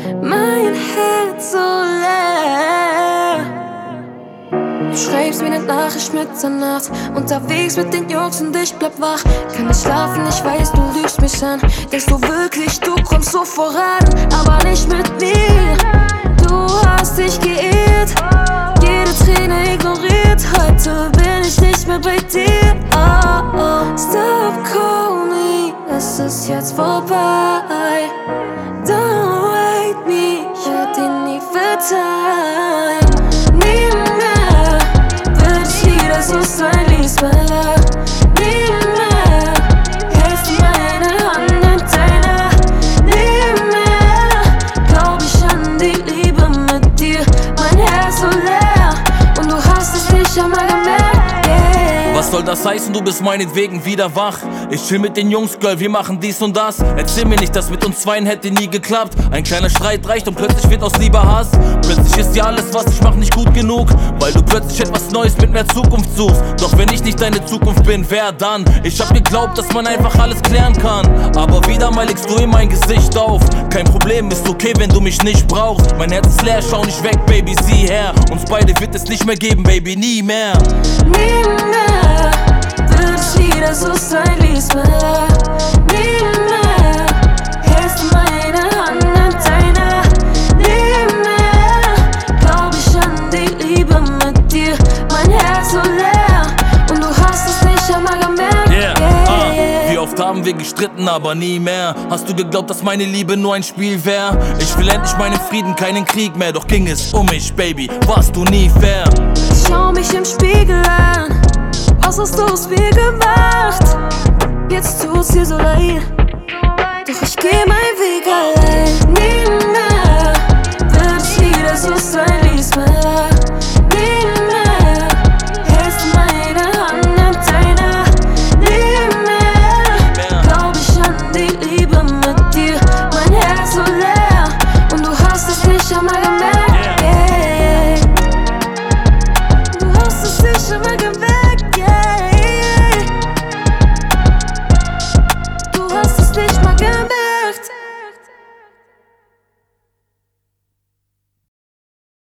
mein Herz so leer. Du schreibst mir eine Nachricht Mitternacht, unterwegs mit den Jungs und ich bleib wach. Kann nicht schlafen, ich weiß, du lügst mich an. Denkst du wirklich, du kommst so voran, aber nicht mit mir. Du hast dich geirrt, jede Träne ignoriert. Heute bin ich nicht mehr bei dir. Oh, oh. Stop, call me, es ist jetzt vorbei. Don't wait me, ich werd dir nie verzeihen. Nie mehr wird ich wieder so sein, lies mal ab. Nie mehr hältst du meine Hand in deiner. Nie mehr glaub ich an die Liebe mit dir. Mein Herz so leer und du hast es nicht einmal gemerkt, yeah. Was soll das heißen, du bist meinetwegen wieder wach? Ich chill mit den Jungs, Girl, wir machen dies und das. Erzähl mir nicht, das mit uns zweien hätte nie geklappt. Ein kleiner Streit reicht und plötzlich wird aus Liebe Hass. Plötzlich ist dir alles, was ich mach, nicht gut genug, weil du plötzlich etwas Neues mit mehr Zukunft suchst. Doch wenn ich nicht deine Zukunft bin, wer dann? Ich hab geglaubt, dass man einfach alles klären kann, aber wieder mal legst du in mein Gesicht auf. Kein Problem, ist okay, wenn du mich nicht brauchst. Mein Herz ist leer, schau nicht weg, Baby, sieh her. Uns beide wird es nicht mehr geben, Baby, nie mehr. Nie mehr wird es wieder so sein, lies mal ab. Nie mehr hältst du meine Hand in deiner. Nie mehr glaub ich an die Liebe mit dir. Mein Herz so leer und du hast es nicht einmal gemerkt, yeah. Wie oft haben wir gestritten, aber nie mehr. Hast du geglaubt, dass meine Liebe nur ein Spiel wär? Ich will endlich meinen Frieden, keinen Krieg mehr. Doch ging es um mich, Baby, warst du nie fair. Ich schau mich im Spiegel an, was hast du aus mir gemacht? Jetzt tut's dir so leid.